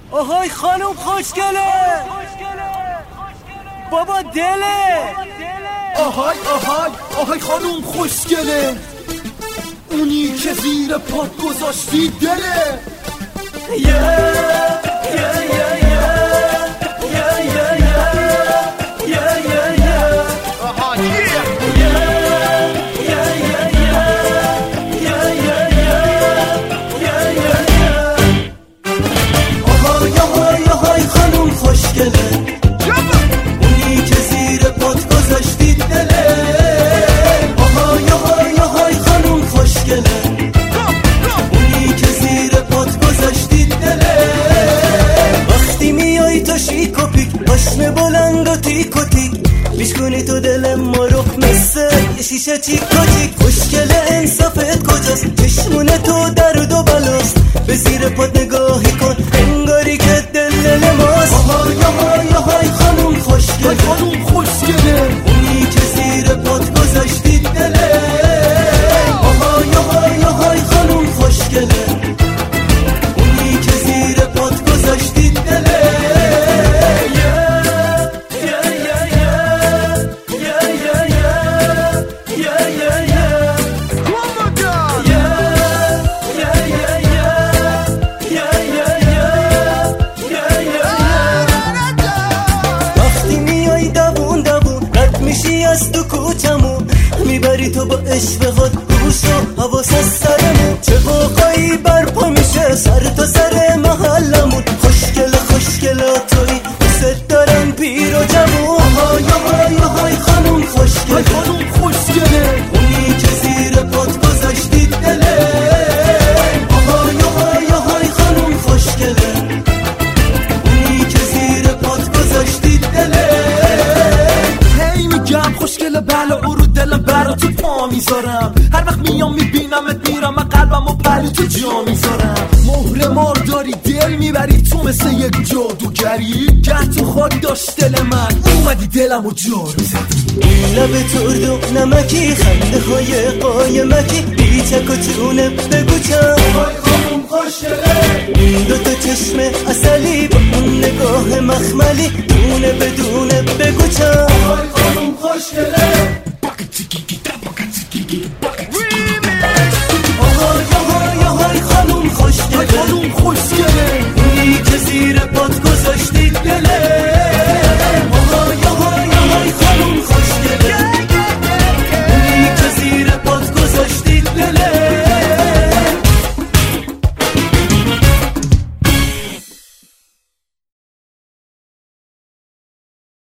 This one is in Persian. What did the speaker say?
آهای خانم خوشگله، بابا دله. آهای خانم خوشگله، اونی که زیر پات گذاشتی دله. آهای خانم خوشگله، اونی که زیر پات گذاشتی دله. آهای خانم خوشگله، اونی که زیر پات گذاشتی دله. وقتی میای تو شیک و پیک، پشم بلند و تیک و تیک، میشکنی تو دل ما رو مثل یه شیشه چیک و چیک. خوشگله انصافت کجاست؟ چشمونه تو درد و بلاست. به زیر پات نگاهی کن انگاری که دل ماست. آهای خانم خوشگله، خانم خوشگله، اونی که زیر پات گذاشتی دله. آهای خانم خوشگله، اونی که زیر پات گذاشتی دله. از تو کوچمون میبری تو با عشق خود گوش و حواس از سرمون. چه قوقایی برپا میشه سر تا سر محلمون. خوشگله توی دوست دارم پیر و جوون. آهای خانم خوشگله، خانم خوشگله، اونی که زیر پات گذاشتی دله. آهای خانم خوشگله، اونی که زیر پات گذاشتی دله. خوشگله بله او رو دلم برا تو پا میذارم. هر وقت میام میبینمت میرم من قلبم و پلی تو جا میذارم. مهر مار داری دل میبری تو مثل یک جادوگری. گر تو خاک داشت دل من اومدی دلم و جا میزدی. این لب ترد و نمکی، خنده های قایمکی، بی چک و چونه بگو چم. آهای خانم خوشگله، این دوتا چشم اصلی با اون نگاه مخملی، دونه بدونه بگو چم. آهای خانم خوشگله، آهای خانم خوشگله، خانم خوشگله،